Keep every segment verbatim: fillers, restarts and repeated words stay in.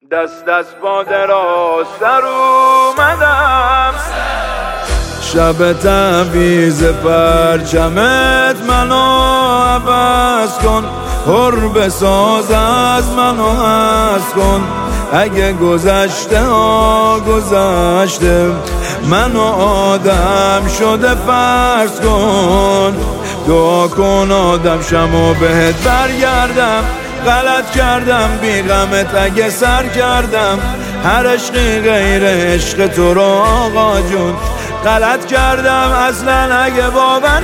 دست دست با دراز سر اومدم، شب تبیز پرچمت منو عوض کن، حر بساز از منو هست کن. اگه گذشته ها گذشته منو آدم شده فرض کن. دعا کن آدم شم و بهت برگردم، غلط کردم بی غمت اگه سر کردم، هر عشقی غیر عشق تو رو آقا جون غلط کردم اصلا اگه باور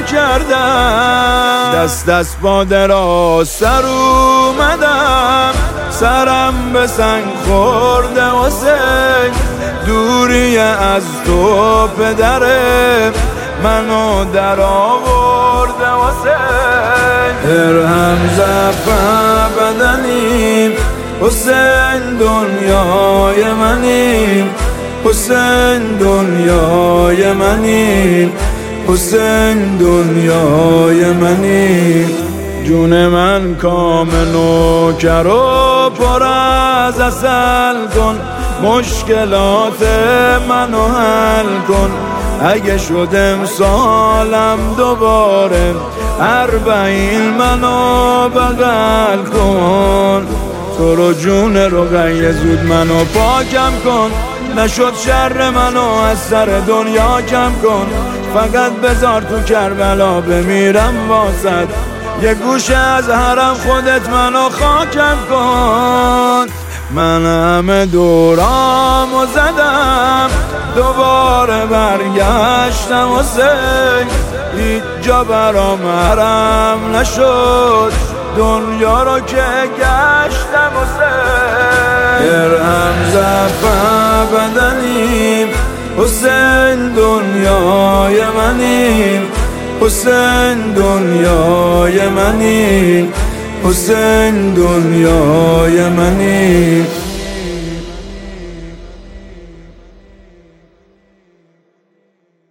کردم. دست دست با دراز سر اومدم، سرم به سنگ خورده حسین، دوری از تو پدره منو در آورده حسین. درهم زفه بدنیم حسین، دنیای منیم حسین، دنیای منیم حسین، دنیای منیم. جون من کام نوکر و پر از عسل کن، مشکلات منو حل کن. اگه شد امسالم دوباره اربعین منو بغل کن. تو رو جون رقیه زود منو پاکم کن، نشد شر منو از سر دنیا کم کن. فقط بذار تو کربلا بمیرم واسد، یه گوشه از حرم خودت منو خاکم کن. من همه دورامو زدم دوباره برگشتم حسین، هیچ جا برام حرم نشد دنیا رو که گشتم حسین. درهم زفه بدنیم حسین، دنیای منیم حسین، دنیای منیم حسین، دنیای منیم.